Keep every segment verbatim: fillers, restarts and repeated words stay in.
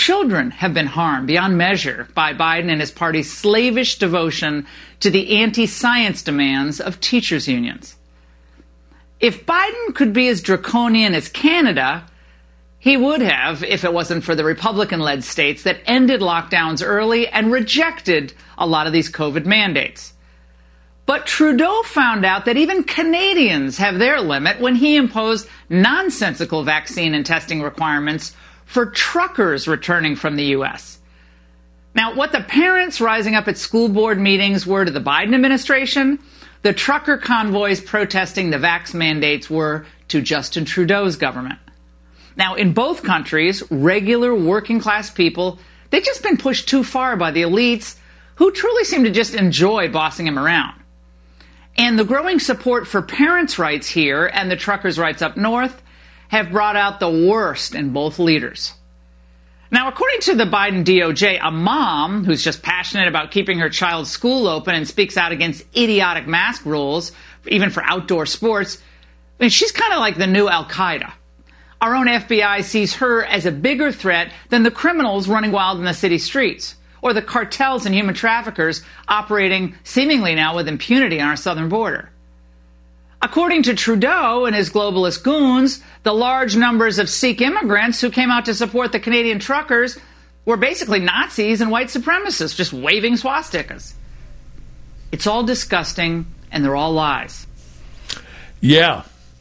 children have been harmed beyond measure by Biden and his party's slavish devotion to the anti-science demands of teachers' unions. If Biden could be as draconian as Canada, he would have, if it wasn't for the Republican-led states that ended lockdowns early and rejected a lot of these COVID mandates. But Trudeau found out that even Canadians have their limit when he imposed nonsensical vaccine and testing requirements for truckers returning from the U S. Now, what the parents rising up at school board meetings were to the Biden administration, the trucker convoys protesting the vax mandates were to Justin Trudeau's government. Now, in both countries, regular working class people, they've just been pushed too far by the elites who truly seem to just enjoy bossing him around. And the growing support for parents' rights here and the truckers' rights up north have brought out the worst in both leaders. Now, according to the Biden D O J, a mom who's just passionate about keeping her child's school open and speaks out against idiotic mask rules, even for outdoor sports, I mean, she's kind of like the new Al-Qaeda. Our own F B I sees her as a bigger threat than the criminals running wild in the city streets, or the cartels and human traffickers operating seemingly now with impunity on our southern border. According to Trudeau and his globalist goons, the large numbers of Sikh immigrants who came out to support the Canadian truckers were basically Nazis and white supremacists, just waving swastikas. It's all disgusting, and they're all lies. Yeah.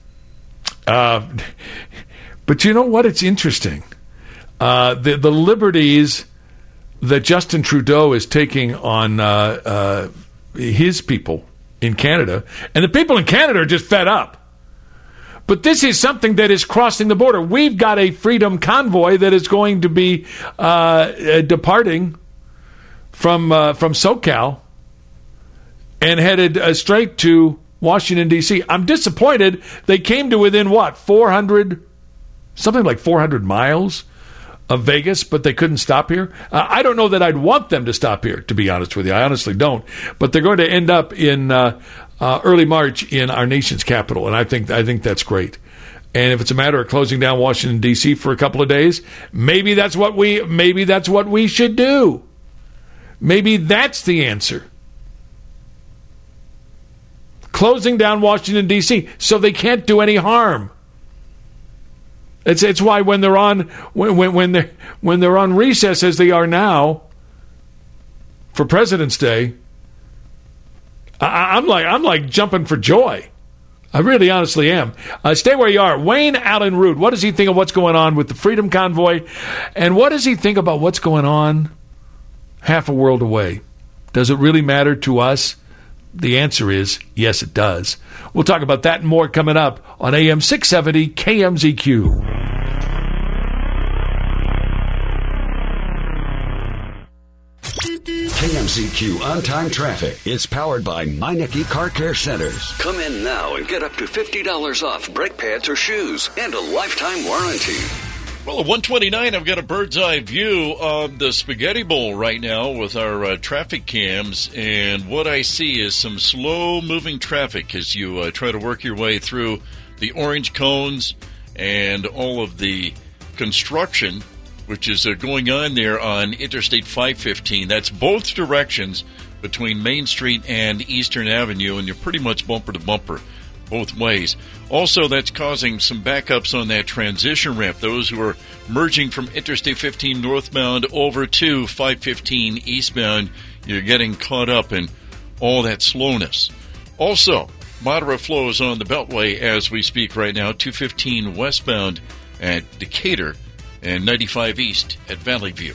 Uh, but you know what? It's interesting. Uh, the, the liberties that Justin Trudeau is taking on uh, uh, his people in Canada, and the people in Canada are just fed up. But this is something that is crossing the border. We've got a freedom convoy that is going to be uh, uh, departing from uh, from SoCal and headed uh, straight to Washington, D C. I'm disappointed they came to within, what, four hundred, something like four hundred miles of Vegas, but they couldn't stop here. Uh, I don't know that I'd want them to stop here, to be honest with you. I honestly don't. But they're going to end up in uh, uh, early March in our nation's capital, and I think I think that's great. And if it's a matter of closing down Washington, D C for a couple of days, maybe that's what we maybe that's what we should do. Maybe that's the answer. Closing down Washington, D C so they can't do any harm. It's it's why when they're on when when when they when they're on recess as they are now for President's Day, I, I'm like I'm like jumping for joy. I really honestly am. Uh, stay where you are. Wayne Allen Root, what does he think of what's going on with the Freedom Convoy, and what does he think about what's going on half a world away? Does it really matter to us? The answer is yes, it does. We'll talk about that and more coming up on A M six seventy K M Z Q. K M Z Q on-time traffic is powered by Meineke Car Care Centers. Come in now and get up to fifty dollars off brake pads or shoes and a lifetime warranty. Well, at one twenty-nine, I've got a bird's eye view of the Spaghetti Bowl right now with our uh, traffic cams, and what I see is some slow-moving traffic as you uh, try to work your way through the orange cones and all of the construction, which is uh, going on there on Interstate five fifteen. That's both directions between Main Street and Eastern Avenue, and you're pretty much bumper to bumper both ways. Also, that's causing some backups on that transition ramp. Those who are merging from Interstate fifteen northbound over to five fifteen eastbound, you're getting caught up in all that slowness. Also, moderate flows on the Beltway as we speak right now, two fifteen westbound at Decatur and ninety-five east at Valley View.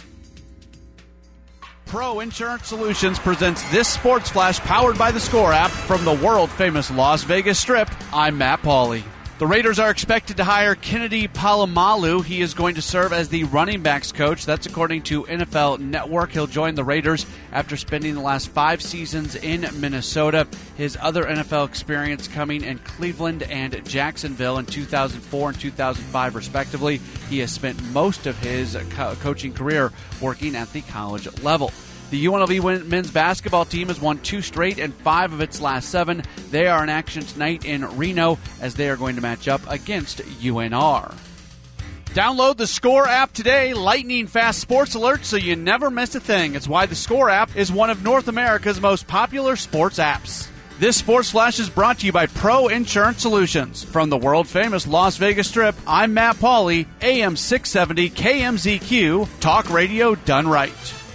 Pro Insurance Solutions presents this Sports Flash powered by the Score app from the world-famous Las Vegas Strip. I'm Matt Pauley. The Raiders are expected to hire Kennedy Palomalu. He is going to serve as the running backs coach. That's according to N F L Network. He'll join the Raiders after spending the last five seasons in Minnesota. His other N F L experience coming in Cleveland and Jacksonville in two thousand four and two thousand five, respectively. He has spent most of his co- coaching career working at the college level. The U N L V men's basketball team has won two straight and five of its last seven. They are in action tonight in Reno as they are going to match up against U N R. Download the Score app today, lightning fast sports alerts so you never miss a thing. It's why the Score app is one of North America's most popular sports apps. This Sports Flash is brought to you by Pro Insurance Solutions. From the world-famous Las Vegas Strip, I'm Matt Pauley, A M six seventy K M Z Q, talk radio done right.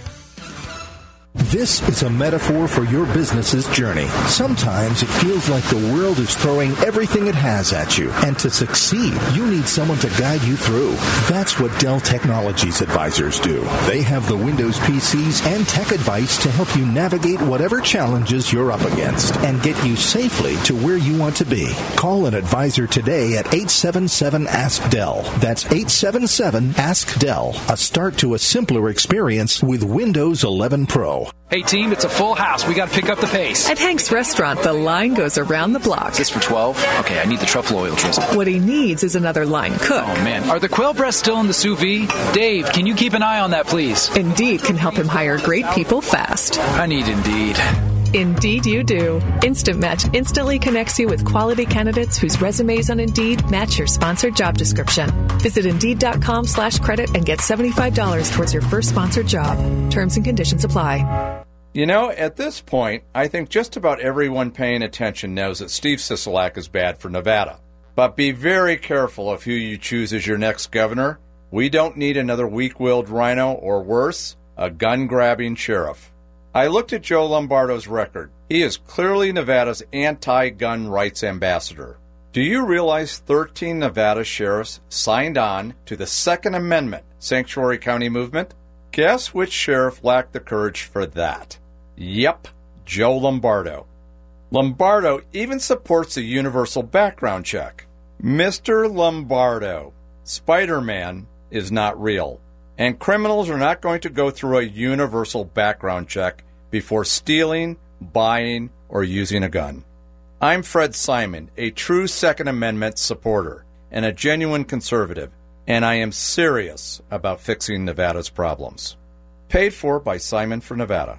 This is a metaphor for your business's journey. Sometimes it feels like the world is throwing everything it has at you. And to succeed, you need someone to guide you through. That's what Dell Technologies advisors do. They have the Windows P Cs and tech advice to help you navigate whatever challenges you're up against and get you safely to where you want to be. Call an advisor today at eight seven seven, ask Dell. That's eight seven seven, ask Dell. A start to a simpler experience with Windows eleven Pro. Hey, team, it's a full house. We got to pick up the pace. At Hank's Restaurant, the line goes around the block. Is this for twelve? Okay, I need the truffle oil drizzle. What he needs is another line cook. Oh, man. Are the quail breasts still in the sous vide? Dave, can you keep an eye on that, please? Indeed can help him hire great people fast. I need Indeed. Indeed you do. Instant Match instantly connects you with quality candidates whose resumes on Indeed match your sponsored job description. Visit Indeed.com slash credit and get seventy-five dollars towards your first sponsored job. Terms and conditions apply. You know, at this point, I think just about everyone paying attention knows that Steve Sisolak is bad for Nevada. But be very careful of who you choose as your next governor. We don't need another weak-willed rhino or worse, a gun-grabbing sheriff. I looked at Joe Lombardo's record. He is clearly Nevada's anti-gun rights ambassador. Do you realize thirteen Nevada sheriffs signed on to the Second Amendment Sanctuary County movement? Guess which sheriff lacked the courage for that? Yep, Joe Lombardo. Lombardo even supports a universal background check. Mister Lombardo, Spider-Man is not real, and criminals are not going to go through a universal background check before stealing, buying, or using a gun. I'm Fred Simon, a true Second Amendment supporter and a genuine conservative, and I am serious about fixing Nevada's problems. Paid for by Simon for Nevada.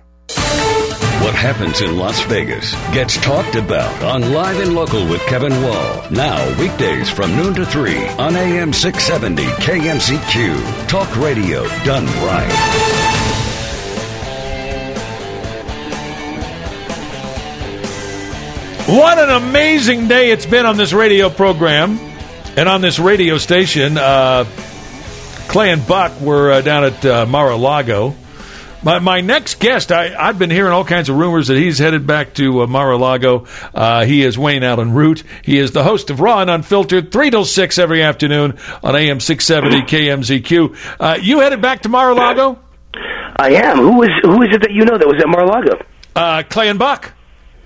What happens in Las Vegas gets talked about on Live and Local with Kevin Wall. Now, weekdays from noon to three on A M six seventy K M Z Q. Talk radio done right. What an amazing day it's been on this radio program and on this radio station. Uh, Clay and Buck were uh, down at uh, Mar-a-Lago. My, my next guest, I, I've been hearing all kinds of rumors that he's headed back to uh, Mar-a-Lago. Uh, he is Wayne Allen Root. He is the host of Raw and Unfiltered, three till six every afternoon on A M six seventy K M Z Q. Uh, you headed back to Mar-a-Lago? I am. Who is who is it that you know that was at Mar-a-Lago? Uh, Clay and Buck.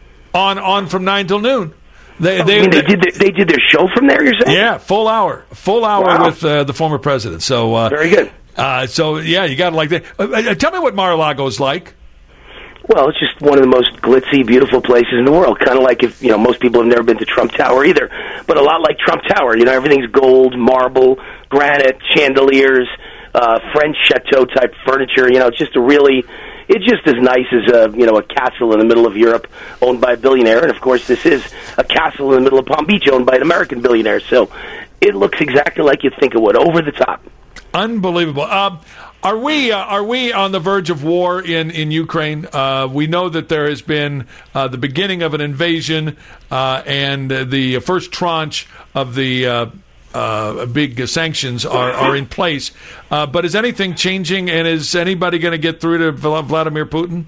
On on from nine till noon. They oh, they, you mean they did their, they did their show from there. You're saying? Yeah, full hour, full hour wow. with uh, the former president. So uh, very good. Uh, so yeah, you got to like that. Uh, uh, tell me what Mar-a-Lago is like. Well, it's just one of the most glitzy, beautiful places in the world. Kind of like if you know most people have never been to Trump Tower either, but a lot like Trump Tower. You know, everything's gold, marble, granite, chandeliers, uh, French chateau type furniture. You know, it's just a really. It's just as nice as a you know a castle in the middle of Europe owned by a billionaire, and of course this is a castle in the middle of Palm Beach owned by an American billionaire. So it looks exactly like you'd think it would, over the top. Unbelievable. Uh, are we uh, are we on the verge of war in in Ukraine? Uh, we know that there has been uh, the beginning of an invasion uh, and uh, the first tranche of the. Uh, Uh, big sanctions are, are in place. Uh, but is anything changing, and is anybody going to get through to Vladimir Putin?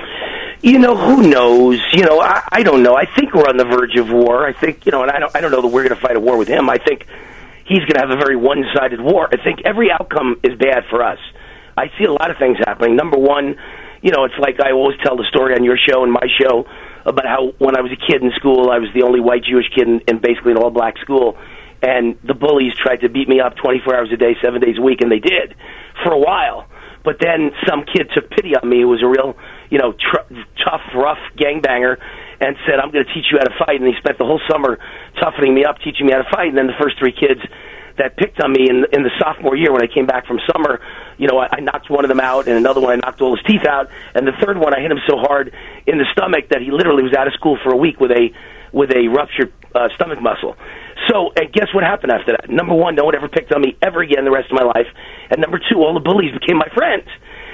You know, who knows? You know, I, I don't know. I think we're on the verge of war. I think, you know, and I don't, I don't know that we're going to fight a war with him. I think he's going to have a very one-sided war. I think every outcome is bad for us. I see a lot of things happening. Number one, you know, it's like I always tell the story on your show and my show about how when I was a kid in school, I was the only white Jewish kid in, in basically an all-black school. And the bullies tried to beat me up twenty-four hours a day, seven days a week, and they did for a while. But then some kid took pity on me who was a real, you know, tr- tough, rough gangbanger and said, I'm going to teach you how to fight. And he spent the whole summer toughening me up, teaching me how to fight. And then the first three kids that picked on me in, in the sophomore year when I came back from summer, you know, I, I knocked one of them out, and another one I knocked all his teeth out. And the third one, I hit him so hard in the stomach that he literally was out of school for a week with a with a ruptured uh, stomach muscle. So, and guess what happened after that? Number one, no one ever picked on me ever again the rest of my life. And number two, all the bullies became my friends.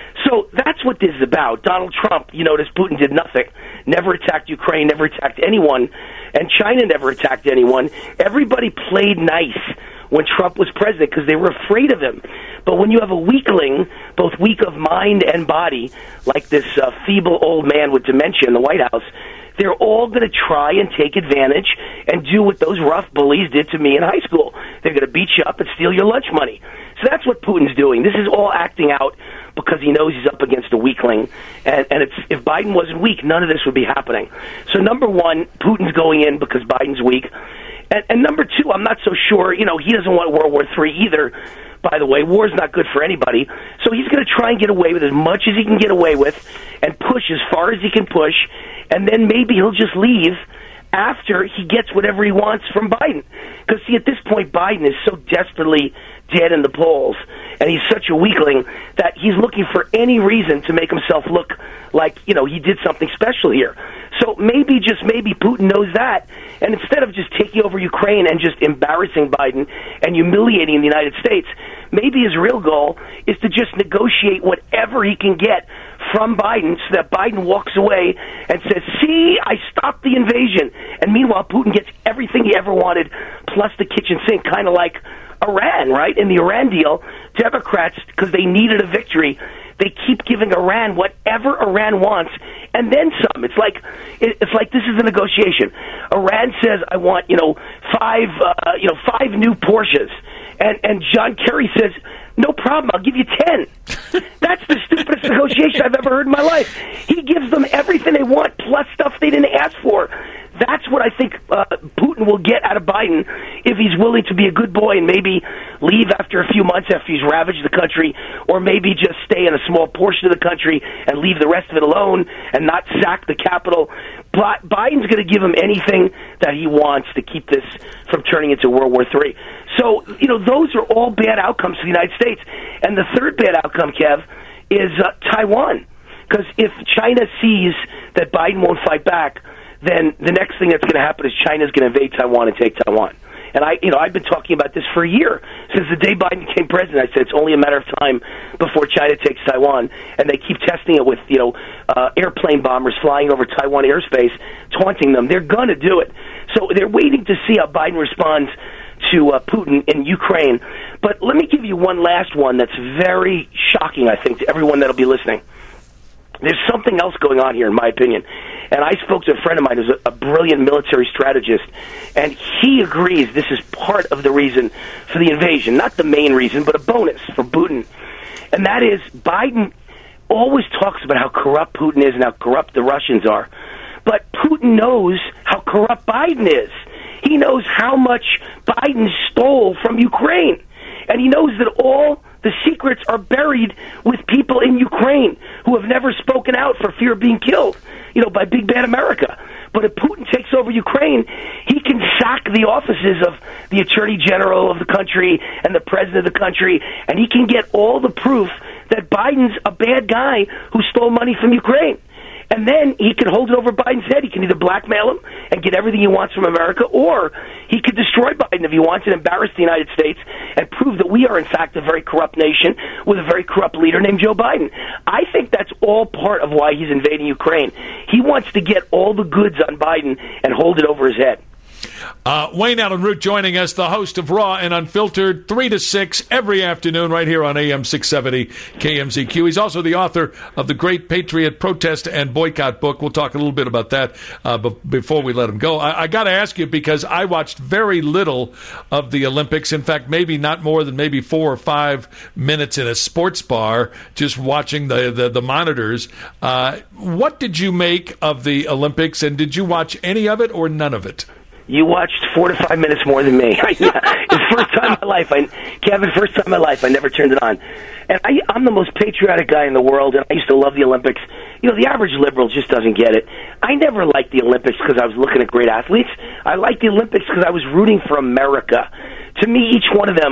So that's what this is about. Donald Trump, you notice Putin did nothing. Never attacked Ukraine, never attacked anyone. And China never attacked anyone. Everybody played nice when Trump was president because they were afraid of him. But when you have a weakling, both weak of mind and body, like this uh, feeble old man with dementia in the White House, they're all going to try and take advantage and do what those rough bullies did to me in high school. They're going to beat you up and steal your lunch money. So that's what Putin's doing. This is all acting out because he knows he's up against a weakling. And, and it's, if Biden wasn't weak, none of this would be happening. So number one, Putin's going in because Biden's weak. And, and number two, I'm not so sure, you know, he doesn't want World War Three either. By the way, war's not good for anybody. So he's going to try and get away with as much as he can get away with and push as far as he can push. And then maybe he'll just leave after he gets whatever he wants from Biden. Because, see, at this point, Biden is so desperately dead in the polls, and he's such a weakling that he's looking for any reason to make himself look like, you know, he did something special here. So maybe, just maybe, Putin knows that, and instead of just taking over Ukraine and just embarrassing Biden and humiliating the United States, maybe his real goal is to just negotiate whatever he can get from Biden so that Biden walks away and says, see, I stopped the invasion. And meanwhile, Putin gets everything he ever wanted, plus the kitchen sink, kind of like Iran, right? In the Iran deal, Democrats, because they needed a victory, they keep giving Iran whatever Iran wants, and then some. It's like it's like this is a negotiation. Iran says, I want, you know, five, uh, you know, five new Porsches. And, and John Kerry says, no problem, I'll give you ten. That's the stupidest negotiation I've ever heard in my life. He gives them everything they want, plus stuff they didn't ask for. That's what I think uh, Putin will get out of Biden if he's willing to be a good boy and maybe leave after a few months after he's ravaged the country, or maybe just stay in a small portion of the country and leave the rest of it alone and not sack the Capitol. But Biden's going to give him anything that he wants to keep this from turning into World War Three. So, you know, those are all bad outcomes for the United States. And the third bad outcome, Kev, is uh, Taiwan. Because if China sees that Biden won't fight back, then the next thing that's going to happen is China's going to invade Taiwan and take Taiwan. And I, you know, I've been talking about this for a year. Since the day Biden became president, I said it's only a matter of time before China takes Taiwan. And they keep testing it with, you know, uh, airplane bombers flying over Taiwan airspace, taunting them. They're going to do it. So they're waiting to see how Biden responds to uh, Putin in Ukraine. But let me give you one last one that's very shocking, I think, to everyone that'll be listening. There's something else going on here, in my opinion. And I spoke to a friend of mine who's a, a brilliant military strategist, and he agrees this is part of the reason for the invasion. Not the main reason, but a bonus for Putin. And that is, Biden always talks about how corrupt Putin is and how corrupt the Russians are. But Putin knows how corrupt Biden is. He knows how much Biden stole from Ukraine. And he knows that all the secrets are buried with people in Ukraine who have never spoken out for fear of being killed, you know, by big bad America. But if Putin takes over Ukraine, he can sack the offices of the Attorney General of the country and the President of the country, and he can get all the proof that Biden's a bad guy who stole money from Ukraine. And then he could hold it over Biden's head. He can either blackmail him and get everything he wants from America, or he could destroy Biden if he wants and embarrass the United States and prove that we are, in fact, a very corrupt nation with a very corrupt leader named Joe Biden. I think that's all part of why he's invading Ukraine. He wants to get all the goods on Biden and hold it over his head. Uh, Wayne Allen Root joining us, the host of Raw and Unfiltered, three to six every afternoon right here on A M six seventy K M Z Q. He's also the author of the Great Patriot Protest and Boycott book. We'll talk a little bit about that uh, b- before we let him go. I, I got to ask you, because I watched very little of the Olympics. In fact, maybe not more than maybe four or five minutes in a sports bar, just watching the, the, the monitors. Uh, what did you make of the Olympics, and did you watch any of it or none of it? You watched four to five minutes more than me. It's the first time in my life, I, Kevin, first time in my life, I never turned it on. And I, I'm the most patriotic guy in the world, and I used to love the Olympics. You know, the average liberal just doesn't get it. I never liked the Olympics because I was looking at great athletes. I liked the Olympics because I was rooting for America. To me, each one of them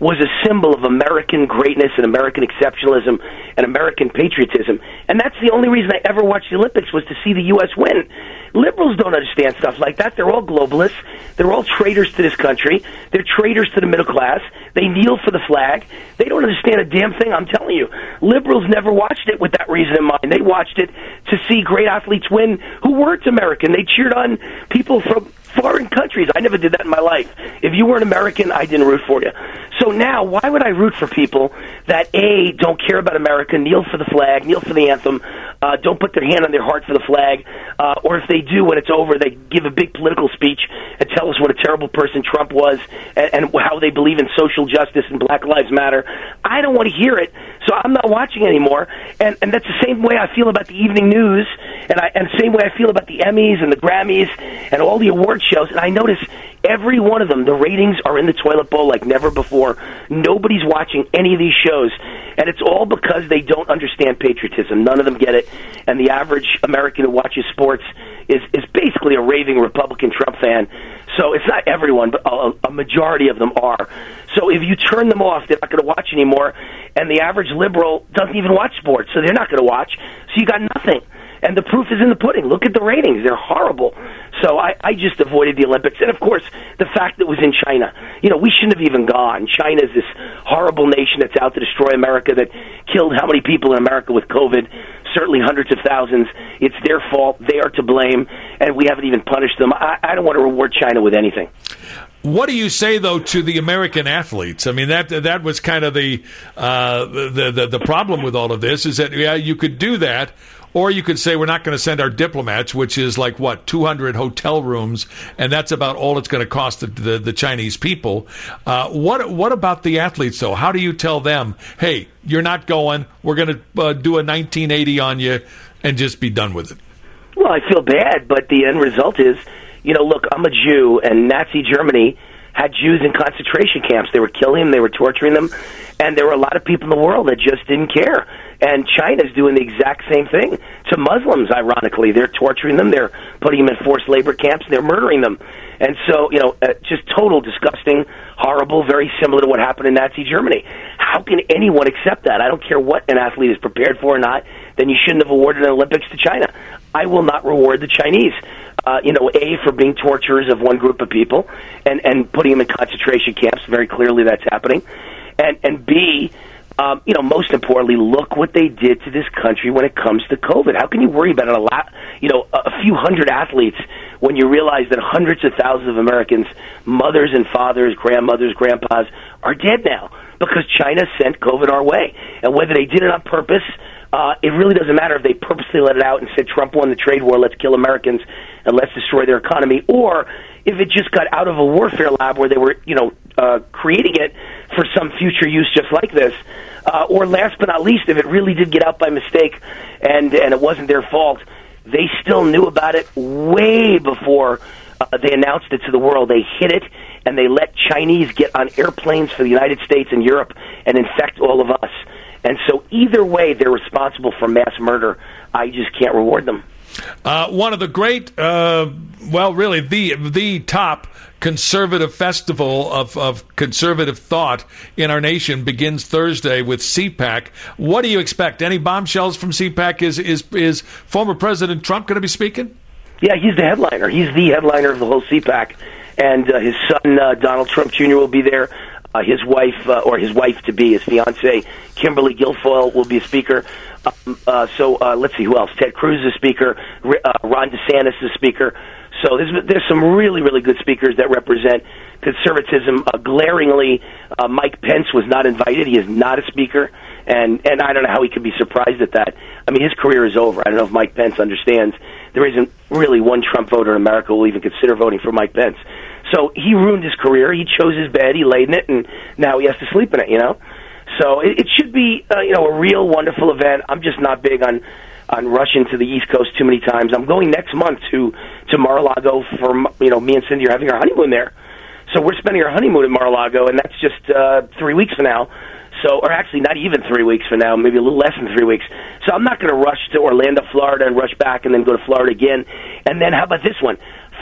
was a symbol of American greatness and American exceptionalism and American patriotism. And that's the only reason I ever watched the Olympics, was to see the U S win. Liberals don't understand stuff like that. They're all globalists. They're all traitors to this country. They're traitors to the middle class. They kneel for the flag. They don't understand a damn thing, I'm telling you. Liberals never watched it with that reason in mind. They watched it to see great athletes win who weren't American. They cheered on people from foreign countries. I never did that in my life. If you weren't American, I didn't root for you. So now, why would I root for people that, A, don't care about America, kneel for the flag, kneel for the anthem, uh, don't put their hand on their heart for the flag, uh, or if they do, when it's over, they give a big political speech and tell us what a terrible person Trump was and, and how they believe in social justice and Black Lives Matter. I don't want to hear it, so I'm not watching anymore. And, and that's the same way I feel about the evening news, and, I, and the same way I feel about the Emmys and the Grammys and all the award shows. And I notice every one of them, the ratings are in the toilet bowl like never before. Nobody's watching any of these shows, and it's all because they don't understand patriotism. None of them get it, and the average American who watches sports is, is basically a raving Republican Trump fan. So it's not everyone, but a, a majority of them are. So if you turn them off, they're not going to watch anymore, and the average liberal doesn't even watch sports, so they're not going to watch. So you got nothing. And the proof is in the pudding. Look at the ratings. They're horrible. So I, I just avoided the Olympics. And, of course, the fact that it was in China. You know, we shouldn't have even gone. China is this horrible nation that's out to destroy America, that killed how many people in America with COVID? Certainly hundreds of thousands. It's their fault. They are to blame. And we haven't even punished them. I, I don't want to reward China with anything. What do you say, though, to the American athletes? I mean, that that was kind of the, uh, the, the, the problem with all of this, is that, yeah, you could do that. Or you could say we're not going to send our diplomats, which is like, what, two hundred hotel rooms, and that's about all it's going to cost the, the, the Chinese people. Uh, what what about the athletes, though? How do you tell them, hey, you're not going, we're going to uh, do a nineteen eighty on you and just be done with it? Well, I feel bad, but the end result is, you know, look, I'm a Jew, and Nazi Germany had Jews in concentration camps. They were killing them, they were torturing them, and there were a lot of people in the world that just didn't care. And China's doing the exact same thing to Muslims, ironically. They're torturing them, they're putting them in forced labor camps, and they're murdering them. And so, you know, uh, just total, disgusting, horrible, very similar to what happened in Nazi Germany. How can anyone accept that? I don't care what an athlete is prepared for or not, then you shouldn't have awarded an Olympics to China. I will not reward the Chinese. Uh, you know, A, for being torturers of one group of people and, and putting them in concentration camps. Very clearly that's happening. And, and B, um, you know, most importantly, look what they did to this country when it comes to COVID. How can you worry about a lot, you know, a few hundred athletes when you realize that hundreds of thousands of Americans, mothers and fathers, grandmothers, grandpas, are dead now because China sent COVID our way. And whether they did it on purpose, Uh, it really doesn't matter if they purposely let it out and said Trump won the trade war, let's kill Americans and let's destroy their economy, or if it just got out of a warfare lab where they were, you know, uh, creating it for some future use just like this, uh, or last but not least, if it really did get out by mistake and, and it wasn't their fault, they still knew about it way before uh, they announced it to the world. They hid it, and they let Chinese get on airplanes for the United States and Europe and infect all of us. And so either way, they're responsible for mass murder. I just can't reward them. Uh, one of the great, uh, well, really, the the top conservative festival of, of conservative thought in our nation begins Thursday with CPAC. What do you expect? Any bombshells from CPAC? Is, is, is former President Trump going to be speaking? Yeah, he's the headliner. He's the headliner of the whole CPAC. And uh, his son, uh, Donald Trump Junior, will be there. Uh, his wife, uh, or his wife-to-be, his fiancee, Kimberly Guilfoyle, will be a speaker. Um, uh, so uh, let's see, who else? Ted Cruz is a speaker. Uh, Ron DeSantis is a speaker. So there's, there's some really, really good speakers that represent conservatism. Uh, glaringly, uh, Mike Pence was not invited. He is not a speaker, and, and I don't know how he could be surprised at that. I mean, his career is over. I don't know if Mike Pence understands. There isn't really one Trump voter in America who will even consider voting for Mike Pence. So he ruined his career. He chose his bed. He laid in it, and now he has to sleep in it, you know? So it, it should be, uh, you know, a real wonderful event. I'm just not big on on rushing to the East Coast too many times. I'm going next month to, to Mar-a-Lago for, you know, me and Cindy are having our honeymoon there. So we're spending our honeymoon at Mar-a-Lago, and that's just uh, three weeks from now. So, or actually not even three weeks from now, maybe a little less than three weeks. So I'm not going to rush to Orlando, Florida, and rush back and then go to Florida again. And then how about this one?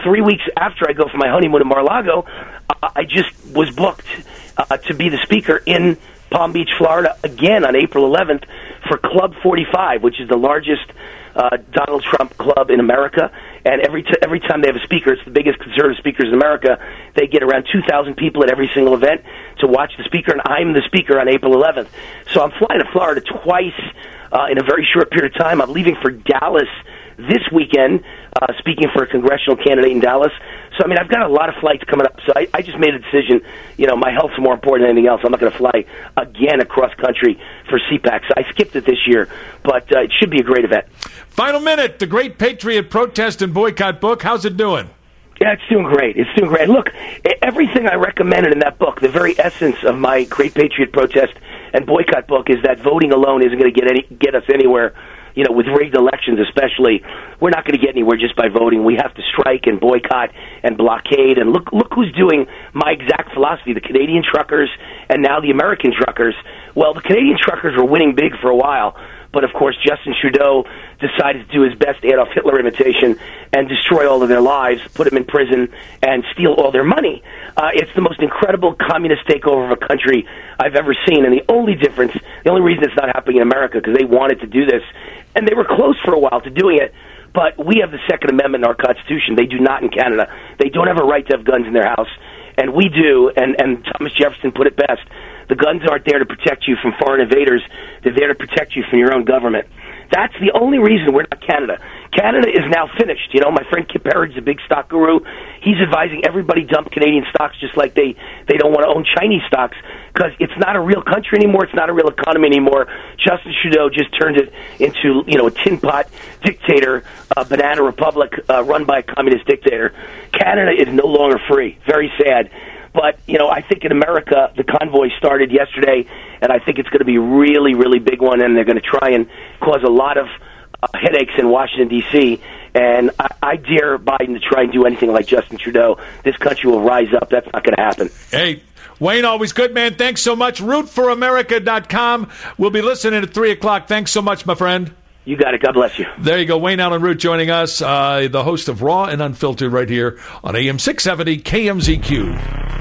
three weeks after I go for my honeymoon in Mar-a-Lago, uh, I just was booked uh, to be the speaker in Palm Beach, Florida, again on April eleventh for Club forty-five, which is the largest uh, Donald Trump club in America. And every t- every time they have a speaker, it's the biggest conservative speakers in America, they get around two thousand people at every single event to watch the speaker, and I'm the speaker on April eleventh. So I'm flying to Florida twice uh, in a very short period of time. I'm leaving for Dallas this weekend, uh, speaking for a congressional candidate in Dallas. So, I mean, I've got a lot of flights coming up. So I, I just made a decision, you know, my health's more important than anything else. I'm not going to fly again across country for C PAC. So I skipped it this year, but uh, it should be a great event. Final minute, the Great Patriot Protest and Boycott book. How's it doing? Yeah, it's doing great. It's doing great. Look, everything I recommended in that book, the very essence of my Great Patriot Protest and Boycott book is that voting alone isn't going to get any get us anywhere. You know, with rigged elections especially, we're not going to get anywhere just by voting. We have to strike and boycott and blockade. And look look who's doing my exact philosophy, the Canadian truckers and now the American truckers. Well, the Canadian truckers were winning big for a while, but of course Justin Trudeau decided to do his best Adolf Hitler imitation and destroy all of their lives, put them in prison, and steal all their money. Uh, it's the most incredible communist takeover of a country I've ever seen, and the only difference, the only reason it's not happening in America, because they wanted to do this, and they were close for a while to doing it, but we have the Second Amendment in our Constitution. They do not in Canada. They don't have a right to have guns in their house, and we do, and, and Thomas Jefferson put it best. The guns aren't there to protect you from foreign invaders. They're there to protect you from your own government. That's the only reason we're not Canada. Canada is now finished. You know, my friend Kip Herriage, the big stock guru, he's advising everybody dump Canadian stocks just like they, they don't want to own Chinese stocks because it's not a real country anymore. It's not a real economy anymore. Justin Trudeau just turned it into, you know, a tin pot dictator, a banana republic uh, run by a communist dictator. Canada is no longer free. Very sad. But, you know, I think in America, the convoy started yesterday, and I think it's going to be a really, really big one, and they're going to try and cause a lot of uh, headaches in Washington, D C, and I, I dare Biden to try and do anything like Justin Trudeau. This country will rise up. That's not going to happen. Hey, Wayne, always good, man. Thanks so much. root for america dot com. We'll be listening at three o'clock. Thanks so much, my friend. You got it. God bless you. There you go. Wayne Allen Root joining us, uh, the host of Raw and Unfiltered right here on A M six seventy K M Z Q.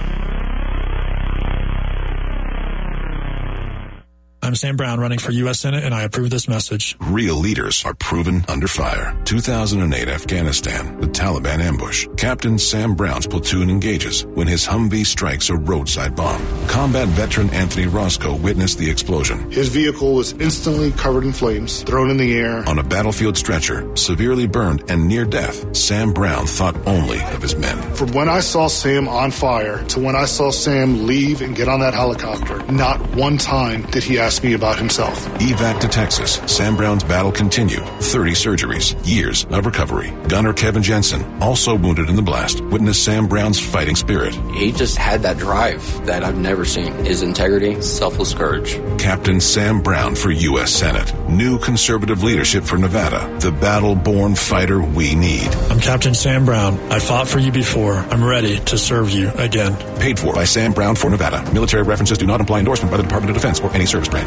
I'm Sam Brown, running for U S Senate, and I approve this message. Real leaders are proven under fire. two thousand eight Afghanistan, the Taliban ambush. Captain Sam Brown's platoon engages when his Humvee strikes a roadside bomb. Combat veteran Anthony Roscoe witnessed the explosion. His vehicle was instantly covered in flames, thrown in the air. On a battlefield stretcher, severely burned and near death, Sam Brown thought only of his men. From when I saw Sam on fire to when I saw Sam leave and get on that helicopter, not one time did he ask me about himself. Evac to Texas. Sam Brown's battle continued. thirty surgeries. Years of recovery. Gunner Kevin Jensen, also wounded in the blast, witnessed Sam Brown's fighting spirit. He just had that drive that I've never seen. His integrity, selfless courage. Captain Sam Brown for U S Senate. New conservative leadership for Nevada. The battle-born fighter we need. I'm Captain Sam Brown. I fought for you before. I'm ready to serve you again. Paid for by Sam Brown for Nevada. Military references do not imply endorsement by the Department of Defense or any service branch.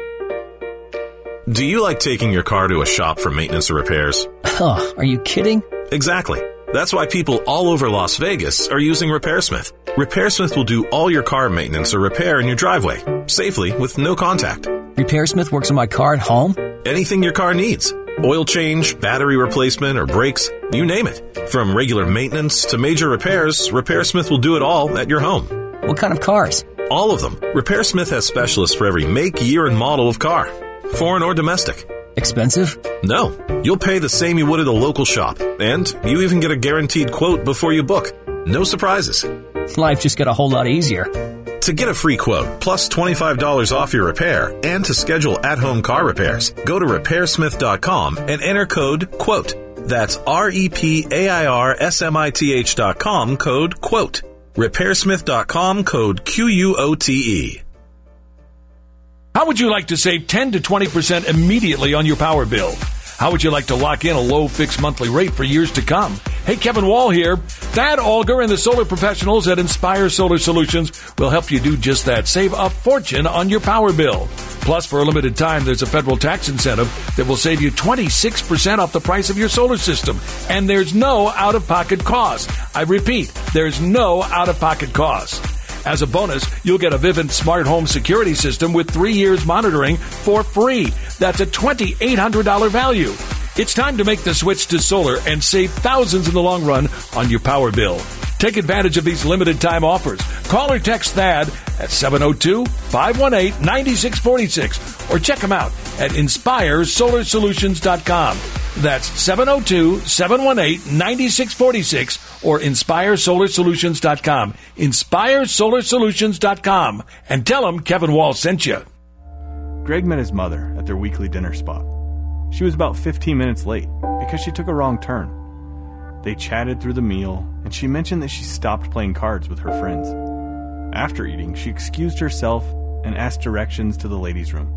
Do you like taking your car to a shop for maintenance or repairs? Huh, are you kidding? Exactly. That's why people all over Las Vegas are using RepairSmith. RepairSmith will do all your car maintenance or repair in your driveway, safely with no contact. RepairSmith works on my car at home? Anything your car needs. Oil change, battery replacement, or brakes, you name it. From regular maintenance to major repairs, RepairSmith will do it all at your home. What kind of cars? All of them. RepairSmith has specialists for every make, year, and model of car. Foreign or domestic. Expensive? No. You'll pay the same you would at a local shop. And you even get a guaranteed quote before you book. No surprises. Life just got a whole lot easier. To get a free quote, plus twenty-five dollars off your repair, and to schedule at-home car repairs, go to repair smith dot com and enter code QUOTE. That's R E P A I R S M I T H dot com, code QUOTE. repair smith dot com, code Q U O T E. How would you like to save ten to twenty percent immediately on your power bill? How would you like to lock in a low fixed monthly rate for years to come? Hey, Kevin Wall here. Thad Alger and the solar professionals at Inspire Solar Solutions will help you do just that. Save a fortune on your power bill. Plus, for a limited time, there's a federal tax incentive that will save you twenty-six percent off the price of your solar system. And there's no out-of-pocket cost. I repeat, there's no out-of-pocket cost. As a bonus, you'll get a Vivint Smart Home Security System with three years monitoring for free. That's a twenty-eight hundred dollars value. It's time to make the switch to solar and save thousands in the long run on your power bill. Take advantage of these limited time offers. Call or text THAD at seven oh two, five one eight, nine six four six or check them out at inspire solar solutions dot com. That's seven oh two, seven one eight, nine six four six or inspire solar solutions dot com. inspire solar solutions dot com. And tell them Kevin Wall sent you. Greg met his mother at their weekly dinner spot. She was about fifteen minutes late because she took a wrong turn. They chatted through the meal, and she mentioned that she stopped playing cards with her friends. After eating, she excused herself and asked directions to the ladies' room.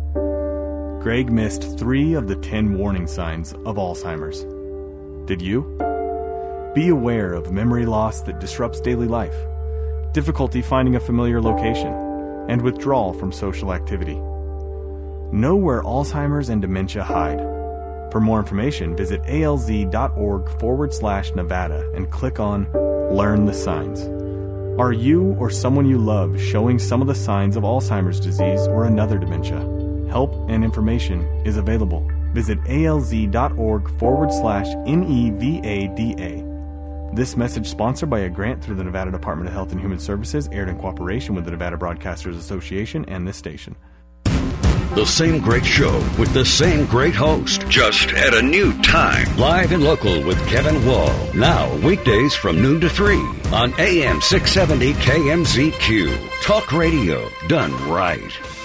Greg missed three of the ten warning signs of Alzheimer's. Did you? Be aware of memory loss that disrupts daily life, difficulty finding a familiar location, and withdrawal from social activity. Know where Alzheimer's and dementia hide. For more information, visit alz.org forward slash Nevada and click on Learn the Signs. Are you or someone you love showing some of the signs of Alzheimer's disease or another dementia? Help and information is available. Visit alz.org forward slash N-E-V-A-D-A. This message sponsored by a grant through the Nevada Department of Health and Human Services, aired in cooperation with the Nevada Broadcasters Association and this station. The same great show with the same great host, just at a new time. Live and local with Kevin Wall. Now, weekdays from noon to three on A M six seventy K M Z Q. Talk radio done right.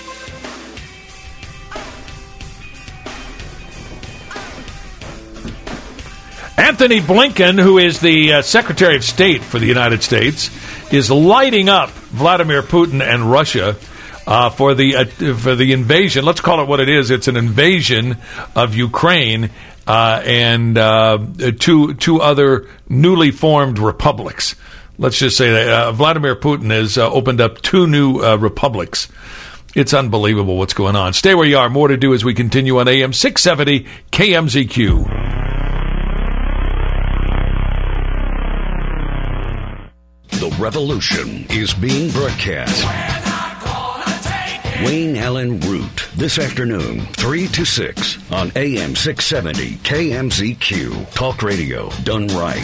Anthony Blinken, who is the uh, Secretary of State for the United States, is lighting up Vladimir Putin and Russia Uh, for the uh, for the invasion. Let's call it what it is. It's an invasion of Ukraine uh, and uh, two two other newly formed republics. Let's just say that uh, Vladimir Putin has uh, opened up two new uh, republics. It's unbelievable what's going on. Stay where you are. More to do as we continue on A M six seventy K M Z Q. The revolution is being broadcast. Wayne Allen Root, this afternoon, three to six on A M six seventy K M Z Q. Talk radio done right.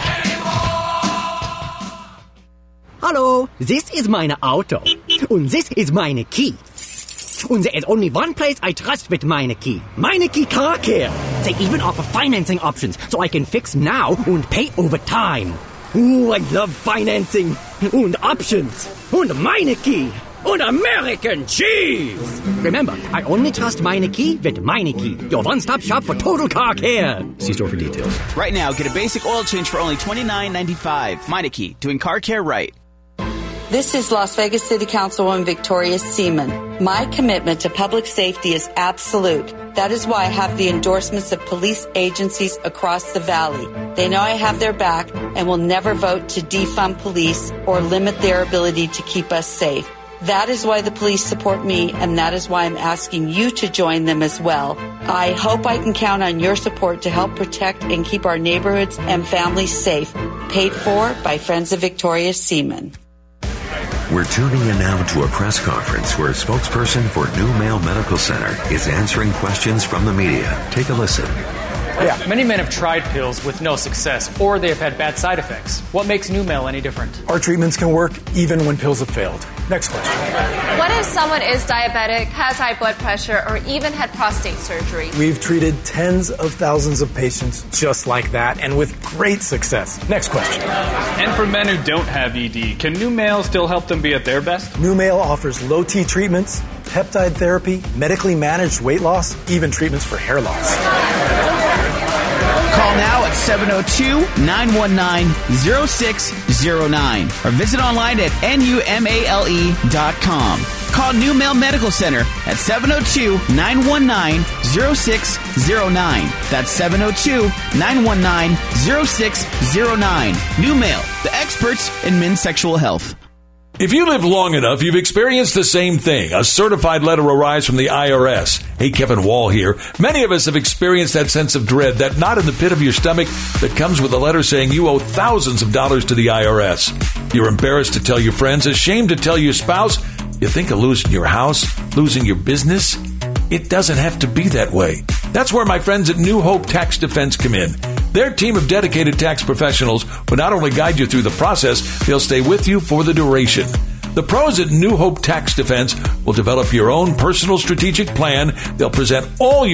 Hallo, this is meine Auto. Und this is meine key. And there is only one place I trust with meine key. Meine key Car Care. They even offer financing options, so I can fix now and pay over time. Ooh, I love financing. And options. Und meine key. And American cheese! Remember, I only trust Meineke with Meineke, your one-stop shop for total car care. See store for details. Right now, get a basic oil change for only twenty-nine ninety-five. Meineke, doing car care right. This is Las Vegas City Councilwoman Victoria Seaman. My commitment to public safety is absolute. That is why I have the endorsements of police agencies across the valley. They know I have their back and will never vote to defund police or limit their ability to keep us safe. That is why the police support me, and that is why I'm asking you to join them as well. I hope I can count on your support to help protect and keep our neighborhoods and families safe. Paid for by Friends of Victoria Seaman. We're tuning in now to a press conference where a spokesperson for New Mail Medical Center is answering questions from the media. Take a listen. Yeah, many men have tried pills with no success, or they have had bad side effects. What makes NuMale any different? Our treatments can work even when pills have failed. Next question. What if someone is diabetic, has high blood pressure, or even had prostate surgery? We've treated tens of thousands of patients just like that, and with great success. Next question. And for men who don't have E D, can NuMale still help them be at their best? NuMale offers low-T treatments, peptide therapy, medically managed weight loss, even treatments for hair loss. Call now at seven oh two, nine one nine, oh six oh nine or visit online at N U M A L E dot com. Call NuMale Medical Center at seven oh two, nine one nine, zero six zero nine. That's seven oh two, nine one nine, zero six zero nine. New Mail, the experts in men's sexual health. If you live long enough, you've experienced the same thing. A certified letter arrives from the I R S. Hey, Kevin Wall here. Many of us have experienced that sense of dread, that knot in the pit of your stomach that comes with a letter saying you owe thousands of dollars to the I R S. You're embarrassed to tell your friends, ashamed to tell your spouse. You think of losing your house, losing your business. It doesn't have to be that way. That's where my friends at New Hope Tax Defense come in. Their team of dedicated tax professionals will not only guide you through the process, they'll stay with you for the duration. The pros at New Hope Tax Defense will develop your own personal strategic plan. They'll present all your